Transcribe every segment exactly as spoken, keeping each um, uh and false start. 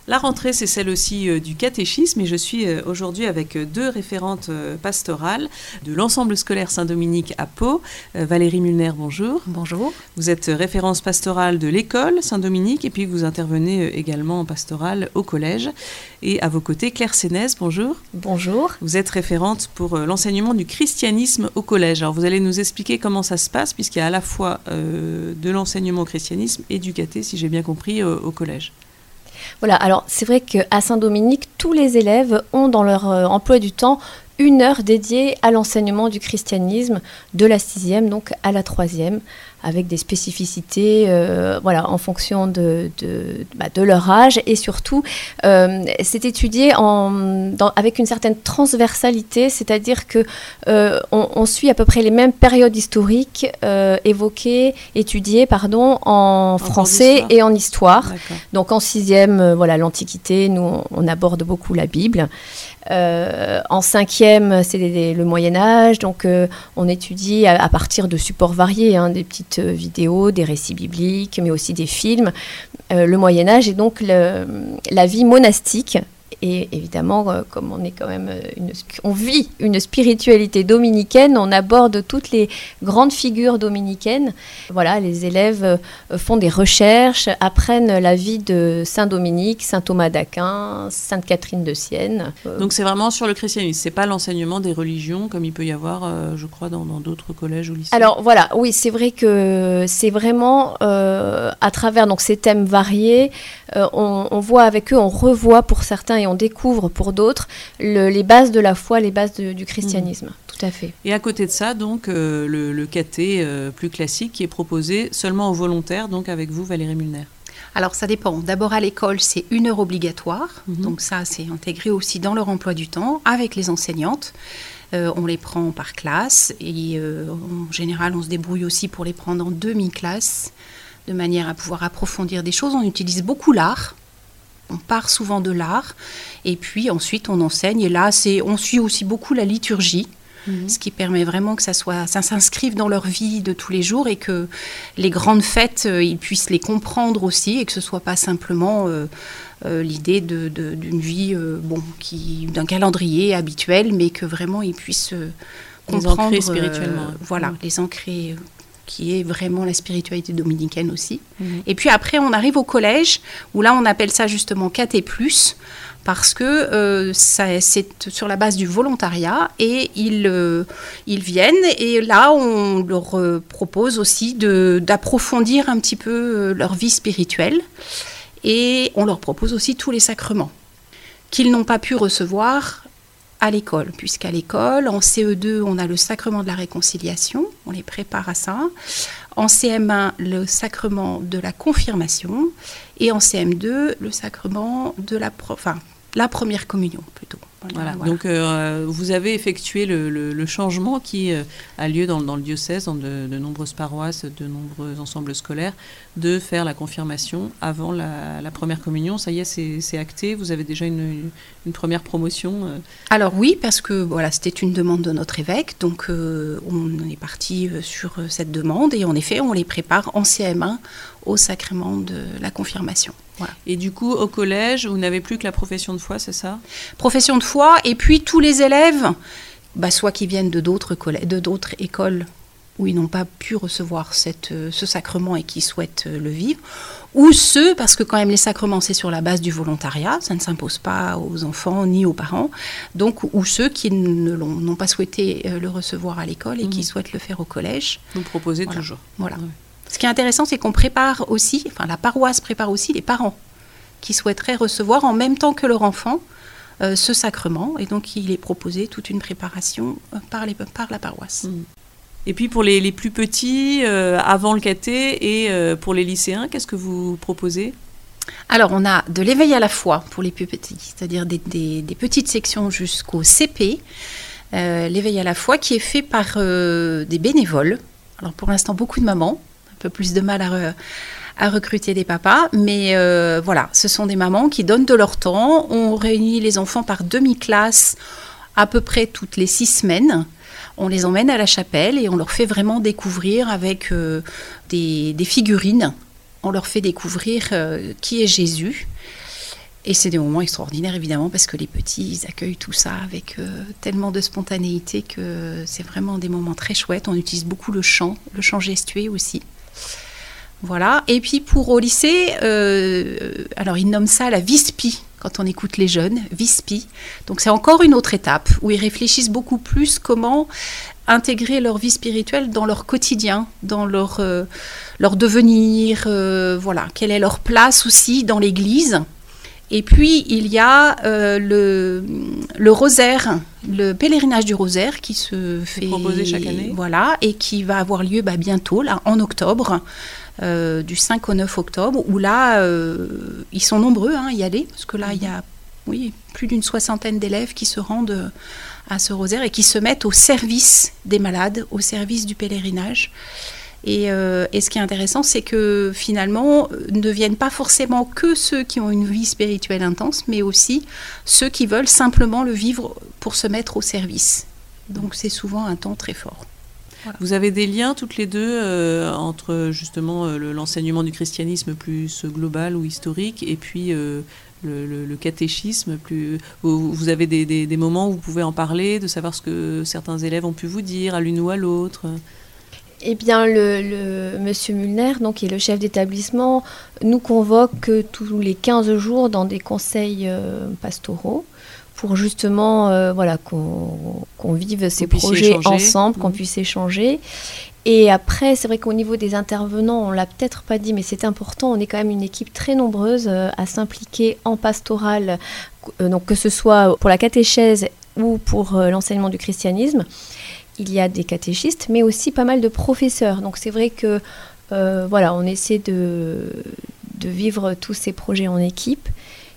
La rentrée, c'est celle aussi euh, du catéchisme et je suis euh, aujourd'hui avec euh, deux référentes euh, pastorales de l'ensemble scolaire Saint-Dominique à Pau. Euh, Valérie Mulner, bonjour. Bonjour. Vous êtes référence pastorale de l'école Saint-Dominique et puis vous intervenez euh, également en pastorale au collège. Et à vos côtés, Claire Sénès, bonjour. Bonjour. Vous êtes référente pour euh, l'enseignement du christianisme au collège. Alors vous allez nous expliquer comment ça se passe puisqu'il y a à la fois euh, de l'enseignement au christianisme et du caté, si j'ai bien compris, euh, au collège. Voilà, alors c'est vrai qu'à Saint-Dominique, tous les élèves ont dans leur euh, emploi du temps une heure dédiée à l'enseignement du christianisme, de la sixième donc à la troisième, avec des spécificités euh, voilà, en fonction de, de, bah, de leur âge. Et surtout, euh, c'est étudié en, dans, avec une certaine transversalité, c'est-à-dire qu'on euh, on suit à peu près les mêmes périodes historiques euh, évoquées, étudiées pardon, en, en français et en histoire. D'accord. Donc en sixième, euh, voilà, l'Antiquité, nous on, on aborde beaucoup la Bible. Euh, en cinquième, c'est les, les, le Moyen-Âge, donc euh, on étudie à, à partir de supports variés, hein, des petites euh, vidéos, des récits bibliques, mais aussi des films. Euh, le Moyen-Âge et donc le, la vie monastique. Et évidemment, euh, comme on est quand même une, on vit une spiritualité dominicaine, on aborde toutes les grandes figures dominicaines. Voilà, les élèves euh, font des recherches, apprennent la vie de Saint Dominique, Saint Thomas d'Aquin, Sainte Catherine de Sienne. Euh, Donc c'est vraiment sur le christianisme, c'est pas l'enseignement des religions comme il peut y avoir, euh, je crois, dans, dans d'autres collèges ou lycées. Alors voilà, oui, c'est vrai que c'est vraiment euh, à travers donc ces thèmes variés, euh, on, on voit avec eux, on revoit pour certains et on découvre pour d'autres le, les bases de la foi, les bases de, du christianisme. Mmh. Tout à fait. Et à côté de ça, donc, euh, le, le caté euh, plus classique qui est proposé seulement aux volontaires, donc avec vous, Valérie Mulner. Alors ça dépend. D'abord à l'école, c'est une heure obligatoire. Mmh. Donc ça, c'est intégré aussi dans leur emploi du temps avec les enseignantes. Euh, on les prend par classe et euh, en général, on se débrouille aussi pour les prendre en demi-classe de manière à pouvoir approfondir des choses. On utilise beaucoup l'art. On part souvent de l'art et puis ensuite on enseigne. Et là, c'est, on suit aussi beaucoup la liturgie, mmh. ce qui permet vraiment que ça, soit, ça s'inscrive dans leur vie de tous les jours et que les grandes fêtes, euh, ils puissent les comprendre aussi et que ce ne soit pas simplement euh, euh, l'idée de, de, d'une vie, euh, bon, qui, d'un calendrier habituel, mais que vraiment ils puissent euh, comprendre. Les ancrer spirituellement. Euh, voilà, mmh. les ancrer... Euh, qui est vraiment la spiritualité dominicaine aussi. Mmh. Et puis après, on arrive au collège, où là, on appelle ça justement caté plus, parce que euh, ça, c'est sur la base du volontariat, et ils, euh, ils viennent, et là, on leur euh, propose aussi de, d'approfondir un petit peu euh, leur vie spirituelle, et on leur propose aussi tous les sacrements qu'ils n'ont pas pu recevoir à l'école, puisqu'à l'école, en C E deux, on a le sacrement de la réconciliation, on les prépare à ça. En C M un, le sacrement de la confirmation. Et en C M deux, le sacrement de la, pro- enfin, la première communion, plutôt. Voilà. Voilà. Donc, euh, vous avez effectué le, le, le changement qui euh, a lieu dans, dans le diocèse, dans de, de nombreuses paroisses, de nombreux ensembles scolaires, de faire la confirmation avant la, la première communion. Ça y est, c'est, c'est acté. Vous avez déjà une, une première promotion euh. Alors oui, parce que voilà, c'était une demande de notre évêque. Donc, euh, on est parti sur cette demande. Et en effet, on les prépare en C M un au sacrement de la confirmation. Voilà. Et du coup, au collège, vous n'avez plus que la profession de foi, c'est ça ? Profession de foi, et puis tous les élèves, bah, soit qui viennent de d'autres, collè- de d'autres écoles où ils n'ont pas pu recevoir cette, euh, ce sacrement et qui souhaitent euh, le vivre, ou ceux, parce que quand même les sacrements, c'est sur la base du volontariat, ça ne s'impose pas aux enfants ni aux parents, donc, ou ceux qui ne l'ont, n'ont pas souhaité euh, le recevoir à l'école et mmh. qui souhaitent le faire au collège. Vous proposez voilà. toujours. Voilà. Ouais. Ce qui est intéressant, c'est qu'on prépare aussi, enfin la paroisse prépare aussi les parents qui souhaiteraient recevoir en même temps que leur enfant euh, ce sacrement. Et donc, il est proposé toute une préparation euh, par, les, par la paroisse. Mmh. Et puis, pour les, les plus petits, euh, avant le caté, et euh, pour les lycéens, qu'est-ce que vous proposez ? Alors, on a de l'éveil à la foi pour les plus petits, c'est-à-dire des, des, des petites sections jusqu'au C P. Euh, l'éveil à la foi qui est fait par euh, des bénévoles. Alors, pour l'instant, beaucoup de mamans. Un peu plus de mal à, re, à recruter des papas, mais euh, voilà, ce sont des mamans qui donnent de leur temps. On réunit les enfants par demi-classe à peu près toutes les six semaines. On les emmène à la chapelle et on leur fait vraiment découvrir avec euh, des, des figurines. On leur fait découvrir euh, qui est Jésus. Et c'est des moments extraordinaires, évidemment, parce que les petits, ils accueillent tout ça avec euh, tellement de spontanéité que c'est vraiment des moments très chouettes. On utilise beaucoup le chant, le chant gestué aussi. Voilà. Et puis, pour au lycée, euh, alors ils nomment ça la V I S P I, quand on écoute les jeunes, V I S P I. Donc, c'est encore une autre étape où ils réfléchissent beaucoup plus comment intégrer leur vie spirituelle dans leur quotidien, dans leur, euh, leur devenir, euh, voilà. Quelle est leur place aussi dans l'Église. Et puis, il y a euh, le, le rosaire, le pèlerinage du rosaire qui se fait... proposé chaque année. Voilà, et qui va avoir lieu bah, bientôt, là, en octobre, euh, du cinq au neuf octobre, où là, euh, ils sont nombreux hein, à y aller, parce que là, il y a oui, plus d'une soixantaine d'élèves qui se rendent à ce rosaire et qui se mettent au service des malades, au service du pèlerinage. Et, euh, et ce qui est intéressant, c'est que finalement, ne viennent pas forcément que ceux qui ont une vie spirituelle intense, mais aussi ceux qui veulent simplement le vivre pour se mettre au service. Donc c'est souvent un temps très fort. Voilà. Vous avez des liens toutes les deux euh, entre justement euh, le, l'enseignement du christianisme plus global ou historique et puis euh, le, le, le catéchisme plus... Vous, vous avez des, des, des moments où vous pouvez en parler, de savoir ce que certains élèves ont pu vous dire à l'une ou à l'autre? Eh bien, le, le monsieur Mulner, donc, qui est le chef d'établissement, nous convoque tous les quinze jours dans des conseils euh, pastoraux pour justement euh, voilà, qu'on, qu'on vive ces projets échanger. ensemble, qu'on mmh. puisse échanger. Et après, c'est vrai qu'au niveau des intervenants, on ne l'a peut-être pas dit, mais c'est important, on est quand même une équipe très nombreuse euh, à s'impliquer en pastoral, euh, donc que ce soit pour la catéchèse ou pour euh, l'enseignement du christianisme. Il y a des catéchistes, mais aussi pas mal de professeurs. Donc c'est vrai que euh, voilà, on essaie de, de vivre tous ces projets en équipe.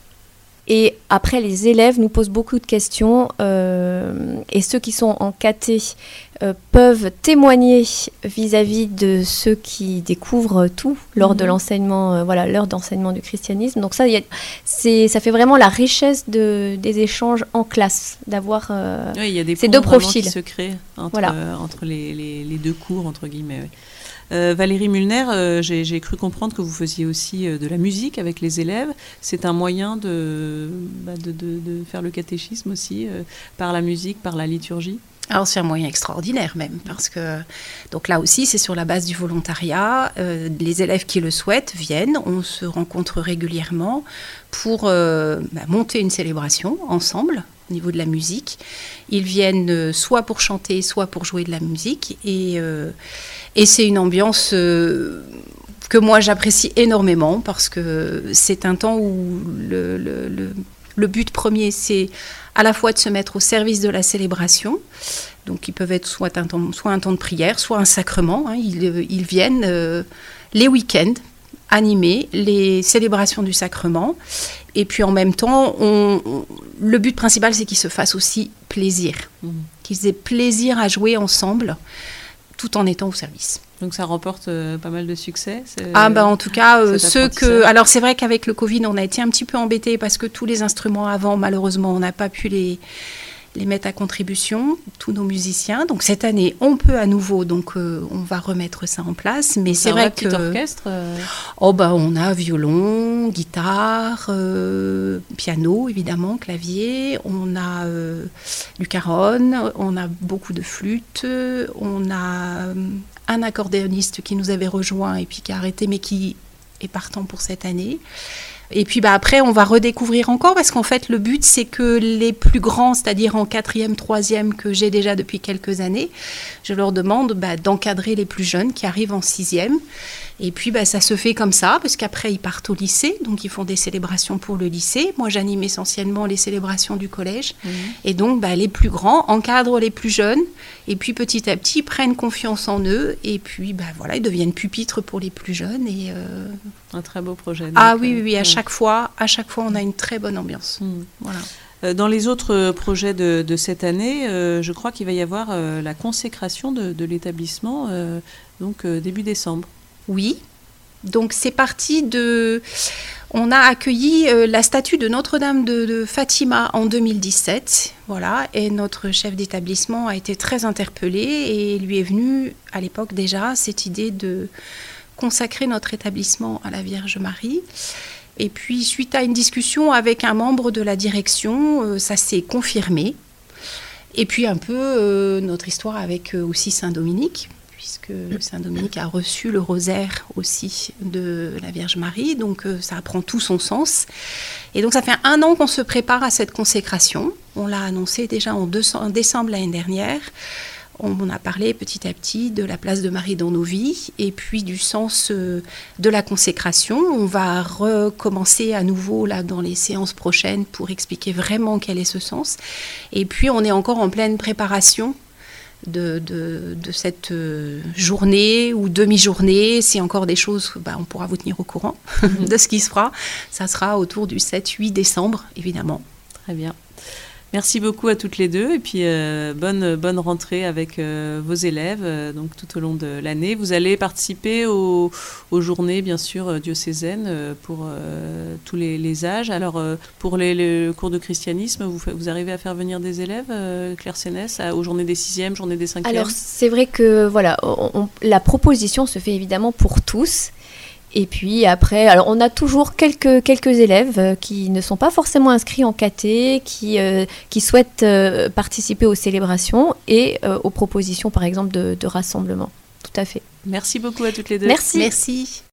Et après, les élèves nous posent beaucoup de questions. Euh, et ceux qui sont en caté euh, peuvent témoigner vis-à-vis de ceux qui découvrent tout lors mmh. de l'enseignement, euh, voilà, l'heure d'enseignement du christianisme. Donc ça, y a, c'est, ça fait vraiment la richesse de, des échanges en classe, d'avoir euh, oui, il y a des ces deux profils qui se créent entre, voilà. euh, entre les, les, les deux cours, entre guillemets. Oui. Euh, Valérie Mulner, euh, j'ai, j'ai cru comprendre que vous faisiez aussi euh, de la musique avec les élèves. C'est un moyen de, bah, de, de, de faire le catéchisme aussi, euh, par la musique, par la liturgie. Alors c'est un moyen extraordinaire même, parce que donc là aussi c'est sur la base du volontariat. Euh, les élèves qui le souhaitent viennent, on se rencontre régulièrement pour euh, bah, monter une célébration ensemble. Au niveau de la musique, ils viennent soit pour chanter, soit pour jouer de la musique, et, euh, et c'est une ambiance euh, que moi j'apprécie énormément, parce que c'est un temps où le, le, le, le but premier, c'est à la fois de se mettre au service de la célébration, donc ils peuvent être soit un temps, soit un temps de prière, soit un sacrement, hein, ils, ils viennent euh, les week-ends animer les célébrations du sacrement. Et puis en même temps, on, on, le but principal, c'est qu'ils se fassent aussi plaisir, mmh. qu'ils aient plaisir à jouer ensemble, tout en étant au service. Donc ça remporte euh, pas mal de succès. Ah ben en tout cas, euh, ceux que... Alors c'est vrai qu'avec le Covid, on a été un petit peu embêtés parce que tous les instruments avant, malheureusement, on n'a pas pu les... les mettre à contribution, tous nos musiciens. Donc cette année, on peut à nouveau, donc euh, on va remettre ça en place. Mais c'est, c'est vrai que... C'est un petit orchestre euh... Oh bah on a violon, guitare, euh, piano évidemment, clavier, on a euh, du caronne, on a beaucoup de flûtes, on a euh, un accordéoniste qui nous avait rejoint et puis qui a arrêté, mais qui est partant pour cette année. Et puis bah, après, on va redécouvrir encore, parce qu'en fait, le but, c'est que les plus grands, c'est-à-dire en quatrième, troisième, que j'ai déjà depuis quelques années, je leur demande bah, d'encadrer les plus jeunes qui arrivent en sixième. Et puis, bah, ça se fait comme ça, parce qu'après, ils partent au lycée, donc ils font des célébrations pour le lycée. Moi, j'anime essentiellement les célébrations du collège. Mmh. Et donc, bah, les plus grands encadrent les plus jeunes, et puis petit à petit, ils prennent confiance en eux, et puis, bah, voilà, ils deviennent pupitres pour les plus jeunes. Et, euh... un très beau projet. Donc, ah oui, oui, oui, à euh, chaque fois, à chaque fois, on a une très bonne ambiance. Mmh. Voilà. Dans les autres projets de, de cette année, euh, je crois qu'il va y avoir euh, la consécration de, de l'établissement, euh, donc euh, début décembre. Oui, donc c'est parti de... On a accueilli euh, la statue de Notre-Dame de, de Fatima en deux mille dix-sept, voilà, et notre chef d'établissement a été très interpellé et lui est venue à l'époque déjà cette idée de consacrer notre établissement à la Vierge Marie. Et puis, suite à une discussion avec un membre de la direction, euh, ça s'est confirmé. Et puis, un peu euh, notre histoire avec euh, aussi Saint-Dominique, puisque Saint-Dominique a reçu le rosaire aussi de la Vierge Marie. Donc, euh, ça prend tout son sens. Et donc, ça fait un an qu'on se prépare à cette consécration. On l'a annoncé déjà en, deux, en décembre l'année dernière. On a parlé petit à petit de la place de Marie dans nos vies et puis du sens de la consécration. On va recommencer à nouveau là dans les séances prochaines pour expliquer vraiment quel est ce sens. Et puis on est encore en pleine préparation de, de, de cette journée ou demi-journée. C'est encore des choses, bah, on pourra vous tenir au courant de ce qui se fera. Ça sera autour du sept huit décembre, évidemment. Très bien. Merci beaucoup à toutes les deux et puis euh, bonne, bonne rentrée avec euh, vos élèves euh, donc tout au long de l'année. Vous allez participer aux, aux journées bien sûr diocésaines euh, pour euh, tous les, les âges. Alors euh, pour les, les cours de christianisme, vous, vous arrivez à faire venir des élèves, euh, Claire Sénès, aux journées des sixièmes, journées des cinquièmes? Alors c'est vrai que voilà, on, on, la proposition se fait évidemment pour tous. Et puis après, alors on a toujours quelques, quelques élèves euh, qui ne sont pas forcément inscrits en caté, qui, euh, qui souhaitent euh, participer aux célébrations et euh, aux propositions par exemple de, de rassemblement. Tout à fait. Merci beaucoup à toutes les deux. Merci. Merci.